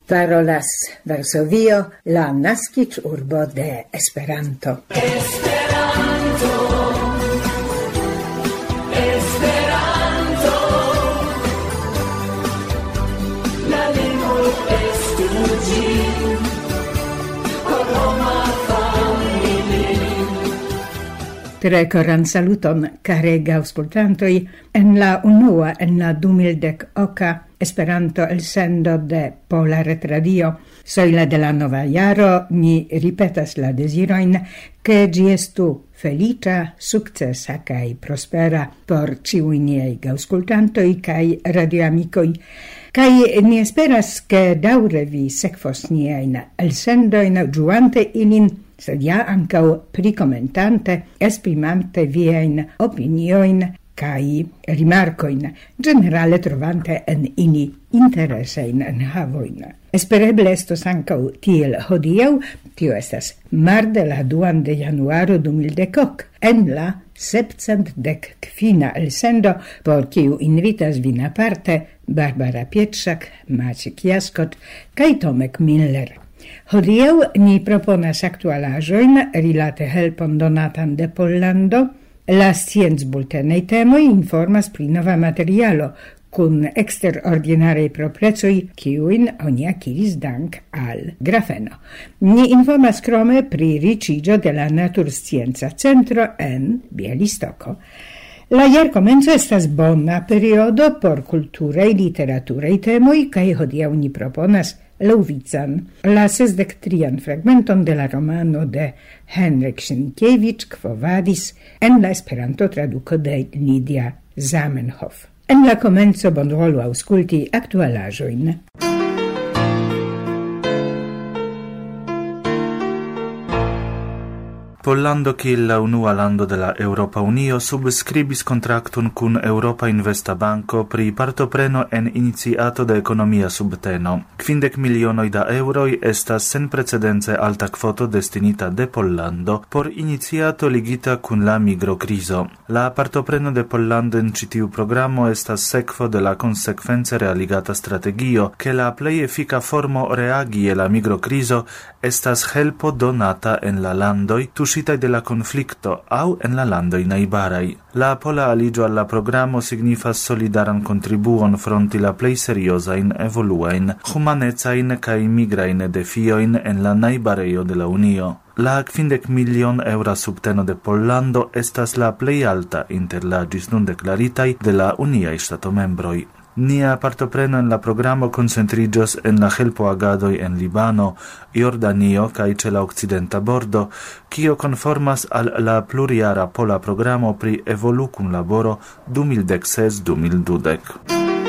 Parolas Varsovio, la naskiĝurbo de Esperanto. Tre koran saluton, carega aŭskultantoj, en la unua en la 2010 Esperanto elsendo de Pola Retradio. Soila de la nova jaro ni ripetas la dezirojn, ke ĝi estu feliĉa, sukcesa kaj prospera por ĉiuj niaj aŭskultantoj kaj radioamikoj. Kaj ni esperas, ke daŭre vi sekvos niajn elsendojn ĝuante ilin, sed ja ankaŭ prikomentante, esprimante viajn opiniojn kaj rimarkojn, ĝenerale trovante en ili interesajn enhavojn. Espereble estos ankaŭ tiel hodiaŭ, tio estas marde la 2 de januaro 2010, en la 715 elsendo, por kiu invitas vin aparte Barbara Pietrzak, Maciek Jaskot kaj Tomek Miller. Hodiaŭ ni proponas aktualaĵojn rilate helpon donatan de Pollando. La sciencbultenaj temoj informas pri nova materialo kun eksterordinaraj proprecoj, kiujn oni akiris dank al grafeno. Ni informas krome pri riĉiĝo de la Naturscienca Centro en Bielistoko. La jarkomenco estas bona periodo por kulturaj literaturaj temoj kaj hodiaŭ ni proponas Lewican, la 63 fragmenton de la romano de Henryk Sienkiewicz, Quo Vadis, en la Esperanto traduko de Lidia Zamenhof. En la komenco bonvolu aŭskulti aktualaĵojn. Pollando kiel la unua lando de la Europa Unio subskribis kontraktun kun Europa Investa Banko pri partopreno en iniciato de ekonomia subteno. 50 milionoj da eŭroj estas senprecedence alta kvoto destinita de Pollando por iniciato ligita kun la migrokrizo. La partopreno de Pollando en ĉi tiu programo estas sekvo de la konsekvence realigata strategio, ke la plej efika formo reagi je la migrokrizo estas helpo donata en la landoj tuŝitaj de la konflikto aŭ en la landoj najbaraj. La pola aliĝo al la programo signifas solidaran kontribuon fronti la plej seriozajn evoluajn humanecajn kaj migrajn defiojn en la najbarejo de la Unio. La 50 milion eŭra subteno de Pollando estas la plej alta inter la ĝis nun deklaritaj de la uniaj ŝtatomembroj. Nia partopreno en la programo koncentriĝos en la helpoagadoj en Libano, Jordanio kaj ĉe la okcidenta bordo, kio konformas al la plurjara pola programo pri evolukunlaboro 2016-2020.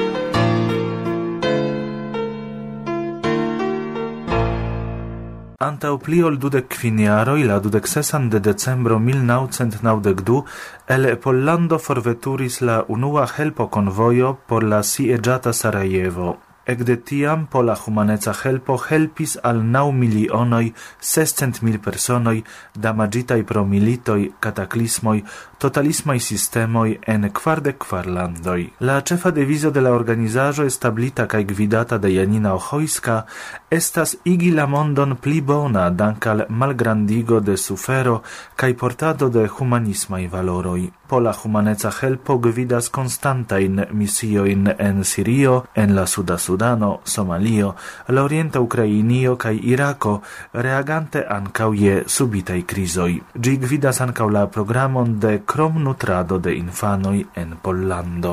Antaŭ pli ol 25 jaroj, la 26 de decembro 1992, el Pollando forveturis la unua helpo-konvojo por la sieĝata Sarajevo. Ekde tiam pola humaneca helpo helpis al 9.600.000 personoj damaĝitaj pro militoj, kataklismoj, totalismaj sistemoj en 44 landoj. La ĉefa devizo de la organizaĵo establita kaj gvidata de Janina Ochojska estas igi la mondon pli bona dank al malgrandigo de sufero kaj portado de humanismaj valoroj. Pola humaneca helpo gvidas konstantajn misiojn en Sirio, en la Suda Sudano, Somalio, la Orienta Ukrainio kaj Irako, reagante ankaŭ je subitaj krizoj. Ĝi gvidas ankaŭ la programon de kromnutrado de infanoj en Pollando.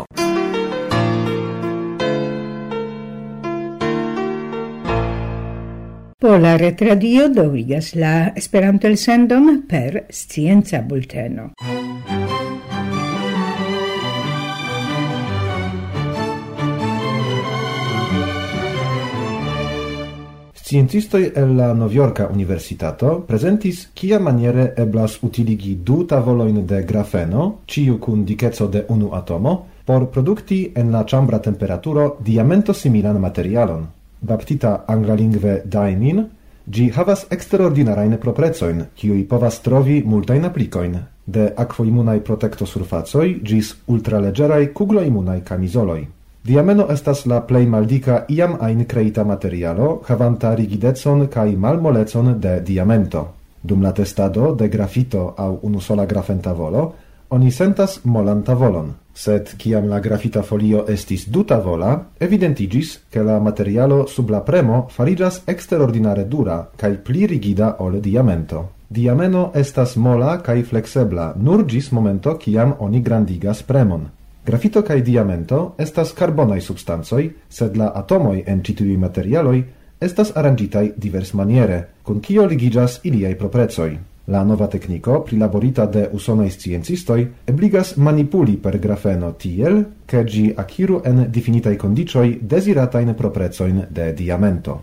Pola Retradio daŭrigas la Esperanto-elsendon per scienca bulteno. Sciencistoj el la Novjorka Universitato prezentis kia maniere eblas utiligi 2 tavolojn de grafeno, ĉiu kun dikeco de 1 atomo, por produkti en la ĉambra temperaturo diamento-similan materialon. Baptita anglalingve Dynein, ĝi havas eksterordinarajn proprecojn, kiuj povas trovi multajn aplikojn, de akvoimunaj protektosurfacoj ĝis ultraleĝeraj kugloimunaj kamizoloj. Diameno estas la plej maldika iam ajn kreita materialo, havanta rigidecon kaj malmolecon de diamento. Dum la testado de grafito aŭ unusola grafentavolo, oni sentas molan tavolon, sed kiam la grafita folio estis dutavola, evidentigis, ke la materialo sub la premo fariĝas eksterordinare dura kaj pli rigida ol diamento. Diameno estas mola kaj fleksebla nur ĝis momento kiam oni grandigas premon. Grafito kaj diamento estas karbonaj substancoj, sed la atomoj en ĉi tiuj materialoj estas aranĝitaj diversmaniere, kun kio ligiĝas iliaj proprecoj. La nova tekniko, prilaborita de usonaj sciencistoj, ebligas manipuli per grafeno tiel, ke ĝi akiru en difinitaj kondiĉoj deziratajn proprecojn de diamento.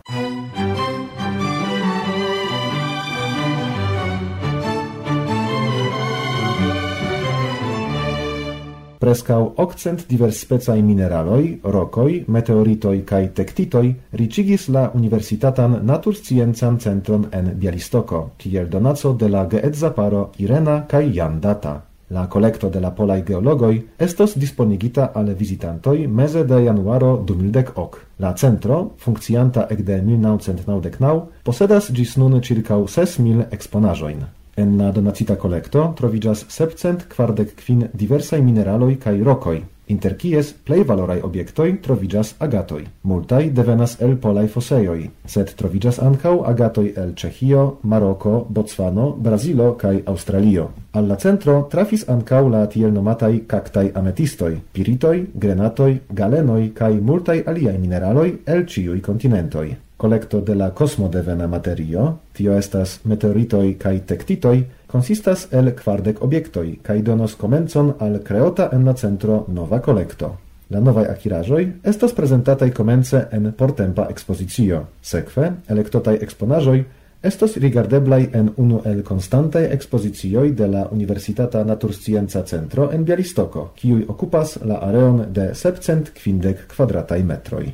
Preskaŭ 800 diversspecaj mineraloj, rokoj, meteoritoj kaj tektitoj riĉigis la Universitatan Natursciencan Centron en Bialistoko, kiel donaco de la geedza paro Irena kaj Jan Data. La kolekto de la polaj geologoj estos disponigita al vizitantoj meze de januaro 2010. La centro, funkcianta ekde 1999, posedas ĝis nun ĉirkaŭ 6,000 eksponaĵojn. En la donacita kolekto troviĝas 745 diversaj mineraloj kaj rokoj, inter kies plej valoraj objektoj troviĝas agatoj. Multaj devenas el polaj fosejoj, sed troviĝas ankaŭ agatoj el Ĉeĥio, Maroko, Bocvano, Brazilo kaj Aŭstralio. Al la centro trafis ankaŭ la tiel nomataj kaktaj ametistoj, piritoj, grenatoj, galenoj kaj multaj aliaj mineraloj el ĉiuj kontinentoj. Kolekto de la kosmodevena materio, tio estas meteoritoj kaj tektitoj, konsistas el 40 objektoj kaj donos komencon al kreota en la centro nova kolekto. La novaj akiraĵoj estas prezentataj komence en portempa ekspozicio. Sekve, elektotaj eksponaĵoj estos rigardeblaj en unu el konstantaj ekspozicioj de la Universitata Naturscienca Centro en Bialistoko, kiuj okupas la areon de 750 kvadrataj metroj.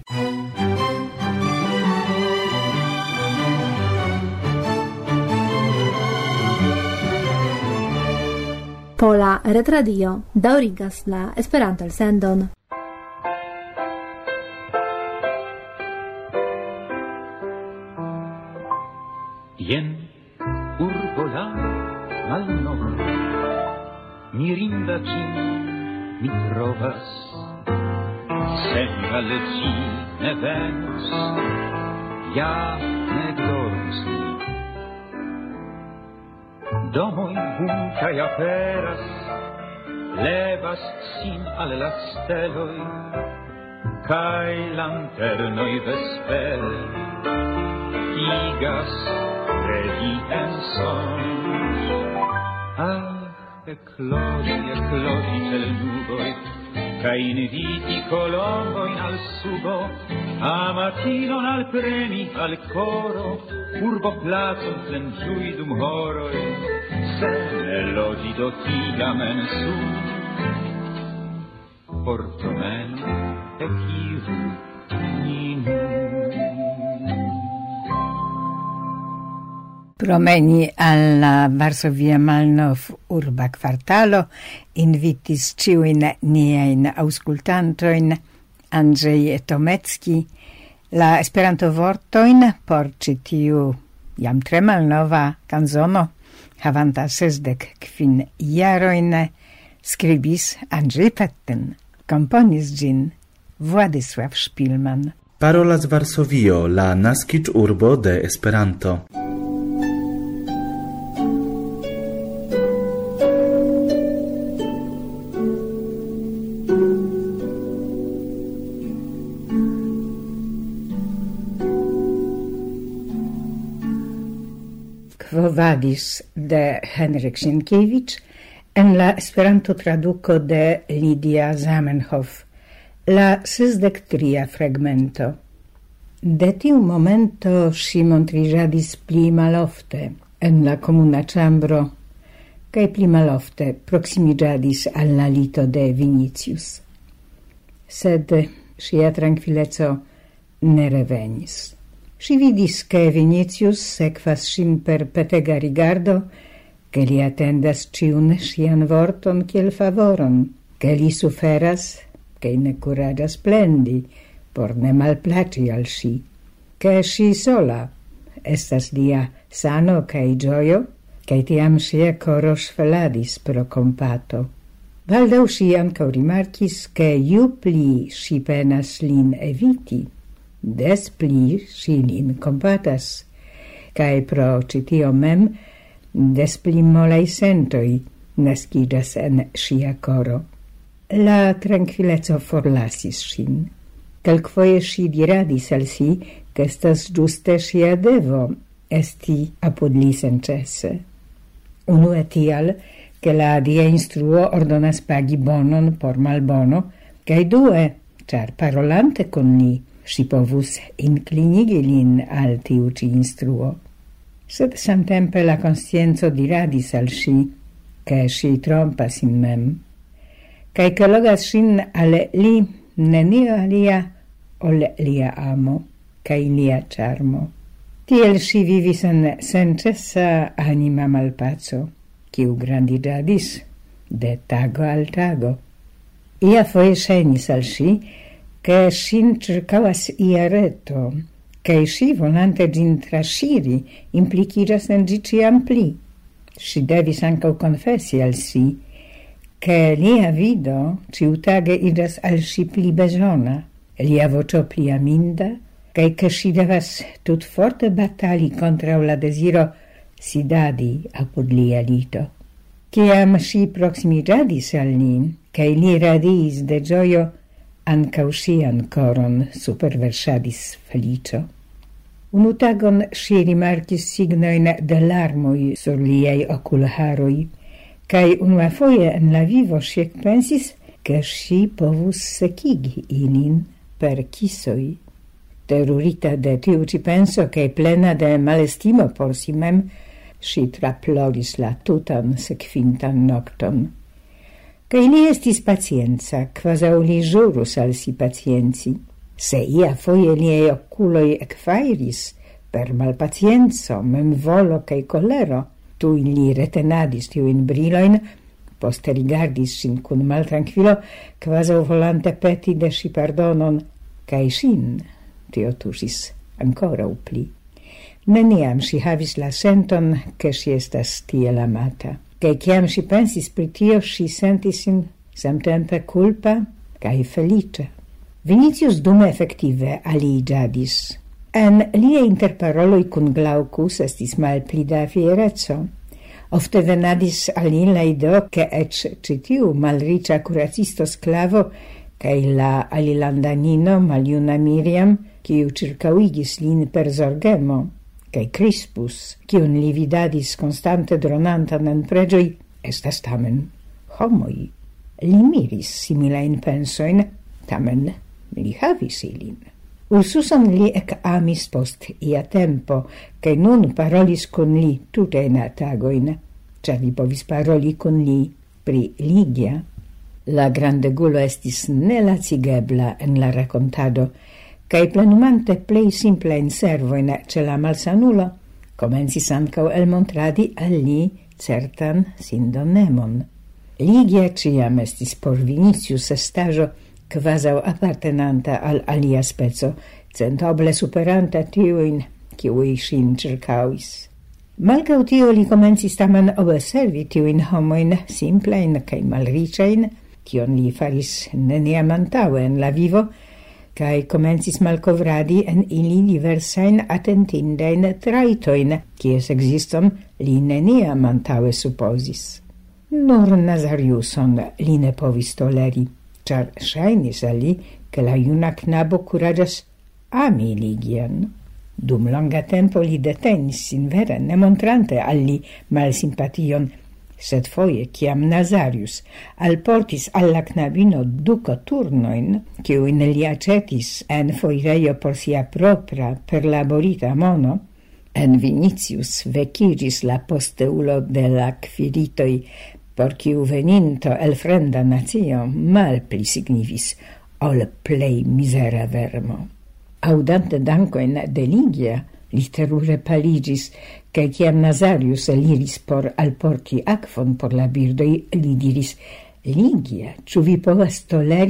Pola Retradio daŭrigas la Esperanto-elsendon. Jen urbo la malnova, mirinda ĝin mi trovas, sen al ĝi ne venos, ja ne dormus li. Domoj buntaj aperas, levas sin al la steloj, kaj lanternoj vespere igas regi en sonĝ. Eklodi ĉe l' nuboj, kaj inviti kolombojn al subo, amatinon alpremi al koro, urboplacon plenĝui dum horoj, se ne loĝi do tiam en sud. Portomeno ekiru ni nun. Promeni alla Varsovia Malnov urba kvartalo invitis ĉiujn niajn aŭskultantojn Andrzej Tomecki. La Esperanto-vortojn por ĉi tiu jam tre malnova kanzono havanta 65 jarojn skribis Andrzej Petten. Komponis ĝin Władysław Szpilman. Parolas Varsovio, la naskiĝurbo de Esperanto. Quo vadis de Henryk Sienkiewicz en la Esperanto traduko de Lidia Zamenhof, la 63 fragmento. De tiu momento si montriĝadis pli malofte en la komuna ĉambro kaj pli malofte proksimiĝadis al la lito de Vinicius. Sed ŝia trankvileco ne revenis. Si vidis che Vinicius sekvas ŝin per petega rigardo, che li attendas ciun ŝian vorton kiel favoron, che li suferas, che ne curadas plendi, por ne malplaci al si, che si sola estas lia sano cae gioio, cae tiam sia coro sfeladis pro compato. Valdau si ancau rimarcis che ju pli si penas lin eviti, des pli si lin compatas, cae pro citio mem des pli molei sentoi nascidas en sia coro. La tranquillezzo forlasis sin. Calquoie si diradis al si che estas giuste sia devo esti apud li sencesse. Unue tial, che la dia instruo ordonas pagi bonon por malbono, cae due, char parolante con li, si povus inclinigi lin al tiu ci instruo. Sed samtempe la conscienzo diradis al si, che si trompas in mem, cae che logas sin al li nenio alia ol lia amo, cae lia charmo. Tiel si vivis en sencessa anima malpaco, quiu grandigadis de tago al tago. Ia foie senis al si, che sin circauas ia reto, cae si volante gin trasciri impliciras en gi ciam pli. Si devis ancau confessi al si, che lia vido ciutage idas al si pli besona, lia vocio pli aminda, cae che si devas tut forte battali contra la desiro sidadi apud lia lito. Ciam si proximigadis al nin, cae li radiis de gioio, ancau sian coron superversadis felicio. Unu tagon si rimarcis signoin de larmoi sur liei oculharoi, cae unua foie en la vivo si pensis che si povus secigi ilin per kisoi. Terurita de tiu ci penso, che plena de malestimo por si mem, si traploris la tutan sekvintan nocton. Cae li estis pacienza, quasau li jurus al si pacienzi. Se ia foie liei oculoi ecfairis, per malpacienzo, mem volo cae colero, tui li retenadis tiuin briloin, poste rigardis sin cun maltranquilo, quasau volante peti de si pardonon, cae sin, tio tusis ancora upli. Neniam si havis la senton che si estas tiel amata, cae ciam si pensis pri tio, si sentis sin samtempe culpa cae felice. Vinicius dume effective aligiadis. En lie interparoloi cun Glaucus estis malpli da fierezzo. Ofte venadis al in la ideo che ec citiu malricia curacisto sclavo cae la alilandanino maliuna Miriam, quiu circauigis lin per zorgemo, cae Crispus, quiun li vidadis constante dronantan en pregioi, estas tamen homoi. Li miris similain pensoin, tamen li havis ilin. Ursuson li ec amis post ia tempo, cae nun parolis con li tute in tagoin, cia li povis paroli con li pri Ligia. La grandegulo estis nelacigebla en la racontado, cae plenumante plei simplein servoin ce la malsanulo, comencis ancau elmontradi al li certan sindonemon. Ligia ciam estis por Vinicius estajo quasau appartenanta al alia spezo, centoble superanta tiuin kiui sin circauis. Malgrau tio li comencis tamen observi tiuin homoin simplein cae malricein, kion li faris neniam antaue en la vivo, cae comencis malcovradi en ili diversain attentindein traitoin, cies existon li neniam antaue supposis. Nur Nazariuson li ne povis toleri, char shainis a li che la iuna knabo curagas ami Ligian. Dum longa tempo li detenis sin vere, ne montrante al li malsimpation, sed foie, ciam Nazarius alportis alla knabino 2 coturnoin, quiuin li acetis en foireio por sia propra perlaborita mono, en Vinicius vecigis la posteulo de la qufiritoi, por quiu veninto el fremda natio malpli signivis ol plei misera vermo. Audante dancoin de Ligia, li terure paligis, cae ciam Nazarius eliris por alporti aquon por la birdoi, li diris: Ligia, ciu vi povas toleri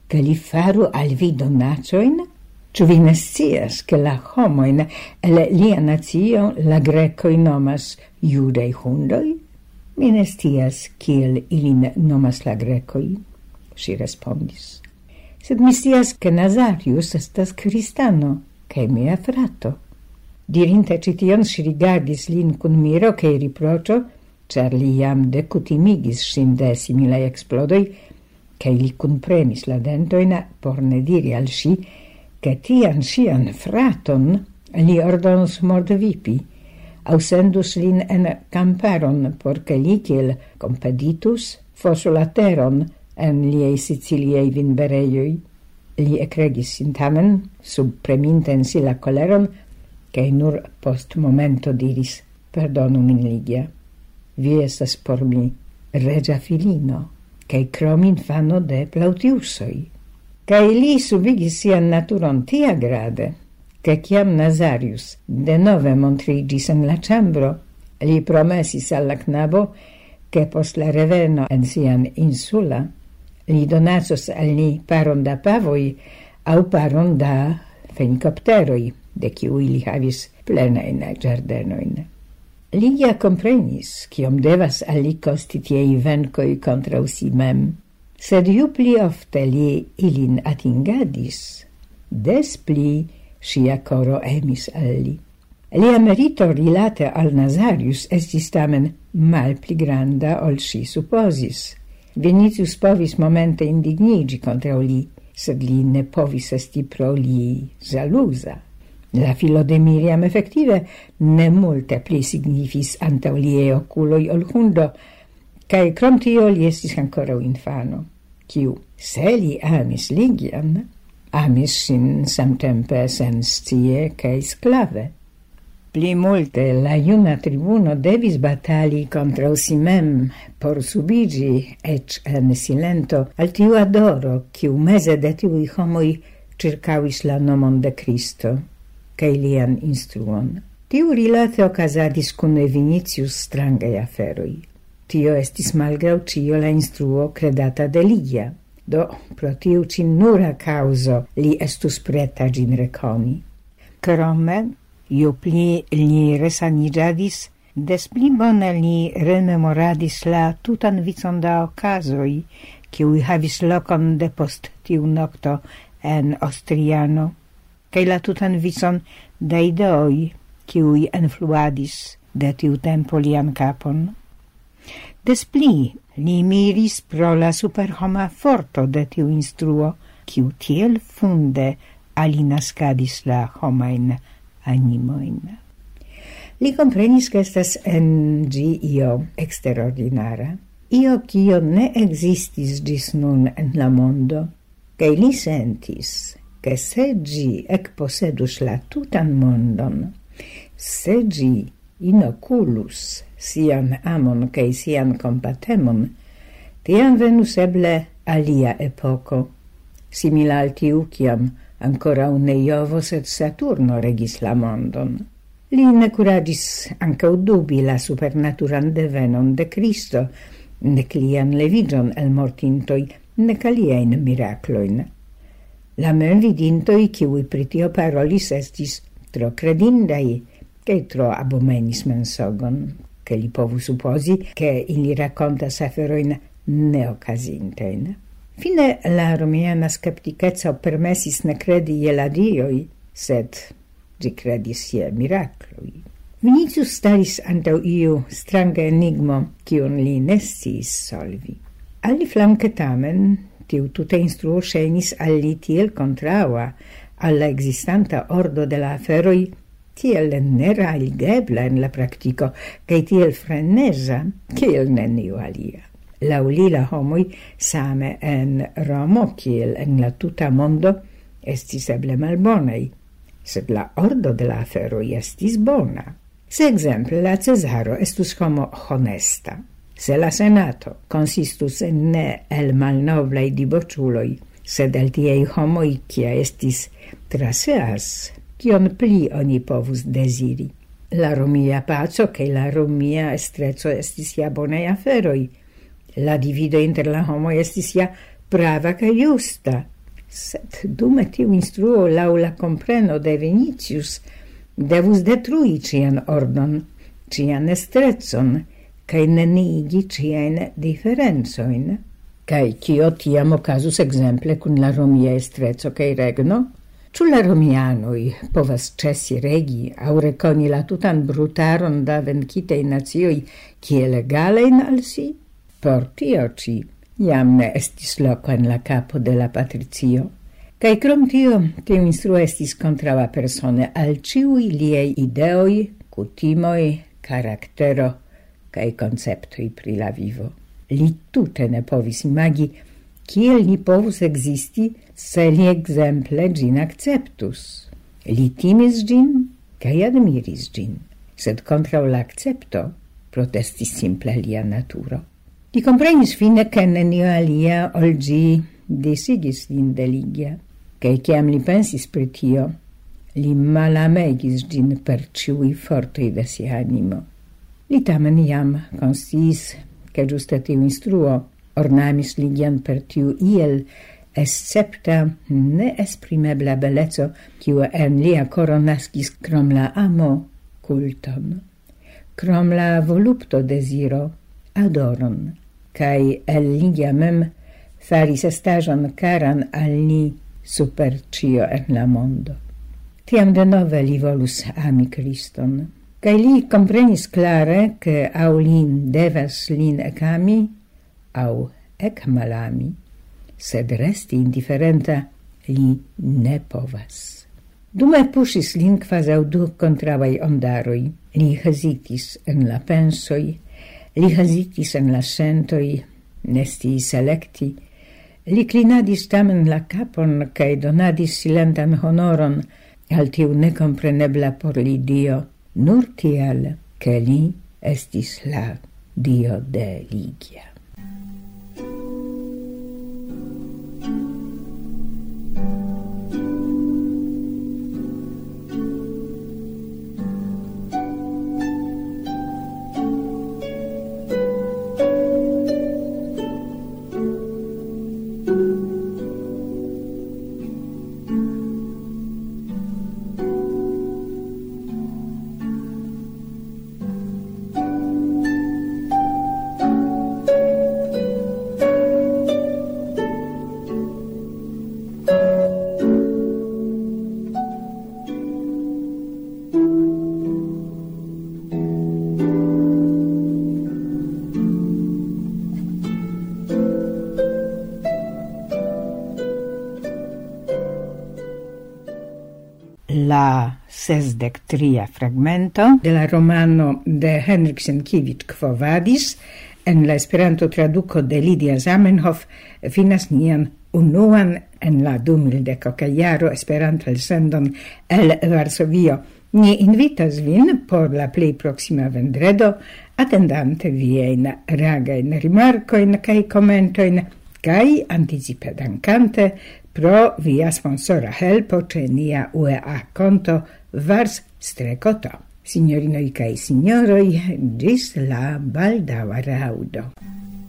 che li faru al vi donacioin? Ciu vi ne scias che la homoin el lia nazio la grecoi nomas judei hundoi? Mi ne scias kiel ilin nomas la grecoi, si respondis. Sed mi scias che Nazarius estas cristano, che mia frato. Dirinte cition si rigardis lin cun miro che riprocio, cer li jam decutimigis sin de similai explodoi, che li cunpremis la dentoina por ne diri al si, che tian sian fraton li ordonus mordevipi, ausendus lin en camparon, porce li kiel compeditus fosu la teron en liei Siciliei vinbereioi. Li ecregis sin tamen, subpreminte in si la coleron, che nur post momento diris, perdonu min Ligia, vi estas por mi regia filino, che crom infano de Plautiusoi. Cae li subigis sian naturon tia grade, che ciam Nazarius de nove montrigis en la chambro, li promesis alla knabo, che post la reveno en sian insula, li donacos al ni paron da pavoi, au paron da fenicopteroi, de ciui li havis plenain giardenoin. Ligia comprenis, ciom devas al li costi tiei vencoi contra si mem, sed ju pli ofte li ilin atingadis, des pli sia coro emis al li. Lia merito rilate al Nazarius estis tamen mal pli granda ol si supposis. Vinicius povis momente indignigi contra li, sed li ne povis esti pro li jalusa. La filo de Miriam effective ne multe pli signifis antau lie oculoi ol hundo, cae crom tio li estis ancora infano, ciu, se li amis Ligian, amis sin samtempe senscie cae sclave. Pli multe la juna tribuno devis batali contra si mem por subigi, ec en silento, al tiu adoro, ciu mese de tiui homoi circauis la nomon de Cristo, cae lian instruon. Tiu rilate ocasadis cune Vinicius strangai aferoi. Tio estis malgrau cio la instruo credata de Ligia, do pro tiu ci nura causo li estus preta gin reconi. Crome, io pli li resanigadis, des pli bone li rememoradis la tutan vicon da ocasoi, ciui havis locon de post tiu nocto en Ostriano, cae la tutan vicon da ideoi, ciui influadis de tiu tempo lian capon. Des pli li miris pro la superhoma forto de tiu instruo, ciu tiel funde alinascadis la homain animoin. Li comprenis che estas en gi io extraordinara, io cio ne existis gis nun en la mondo, cae li sentis che se gi ec possedus la tutan mondon, se gi inoculus sian amon cae sian compatemon, tiam venus eble alia epoco, simila al tiu ciam ancora un Iovo sed Saturno regis la mondon. Li ne curagis ancau dubi la supernaturan devenon de Cristo, nec lian levigion el mortintoi, nec aliein miracloin. La men vidintoi, ciui pritio parolis, estis tro credindai, che tro abomenis mensogon, che li povu supposi che ili racontas aferoin neocasintein. Fine la romiana skepticezo permesis ne credi je la dioi, sed gi credis je miracloi. Vinicius staris antau iu stranga enigmo, cion li nescis solvi. Alli flanque tamen, tiu tuta instruo scenis al li tiel contraua alla existanta ordo de la aferoi, tiel nerailgebla en la practico, cae tiel frenesa, ciel neniu alia. Lauli la homoi same en Romo, ciel en la tuta mondo, estis eble malbonei, sed la ordo de la aferoi estis bona. Se exemple la Cesaro estus homo honesta, se la Senato consistus en ne el malnoblai dibociuloi, sed el tiei homoi cia estis traseas, cion pli oni povus desiri. La Romia paco che la Romia estrezo estis ja bonei aferoi, la divido inter la homo estis ja prava ca justa, Sed dume tiu instruo laŭ la compreno de Vinicius devus detrui cian ordon, cian estrecon, kaj neniigi ciajn diferencoin. Kaj kio tiam okazus exemple kun la romia estreco kaj regno? Ĉu la romianoj povas ĉesi regi aŭ rekoni la tutan brutaron da venkitaj nacioj kiel egalajn al si? Por tio ĉi jam ne estis loko en la kapo de la patricio. Kaj krom tio, tiu instruo estis kontraŭa persone al ĉiuj liaj ideoj, kutimoj, karaktero kaj konceptoj pri la vivo. Li tute ne povis imagi kiel li povus ekzisti se li ekzemple ĝin akceptus. Li timis ĝin kaj admiris ĝin, sed kontraŭ la akcepto protestis simple lia naturo. Li komprenis fine ke nenio alia ol ĝi disigis lin de Ligia, kaj kiam li pensis pri tio, li malamegis ĝin per ĉiuj fortoj de sia animo. Li tamen jam konsciis che giuste tiu instruo ornamis Ligian per tiu iel escepta neesprimebla beleco kiu en lia koro naskis krom la amo kulton, krom la volupto desiro adoron, kaj el Ligia mem faris estaĵon karan al ni super ĉio en la mondo. Tiam denove li volus ami Kriston, kaj li komprenis klare, ke aŭ lin devas lin ekami, aŭ ekmalami, sed resti indiferenta li ne povas. Dume puŝis lin kvazaŭ du kontraŭaj ondaroj. Li hezitis en la pensoj, li hezitis en la sentoj, ne sciis elekti. Li klinadis tamen la kapon kaj donadis silentan honoron al tiu nekomprenebla por li Dio, nur tial, che li estis la Dio de Ligia. La 63 fragmento de la romano de Henryk Sienkiewicz Quo Vadis en la Esperanto traduco de Lidia Zamenhof finas nian unuan en la 2010 jaro Esperanto elsendon el Varsovio. Ni invitas vin por la plej proksima vendredo, atendante viajn reagajn rimarkojn kaj komentojn kaj anticipe dankante pro via sponsora helpo ĉe nia UEA konto Vars-to. Signorinoj kaj signoroj, ĝis la baldaŭa reaŭdo.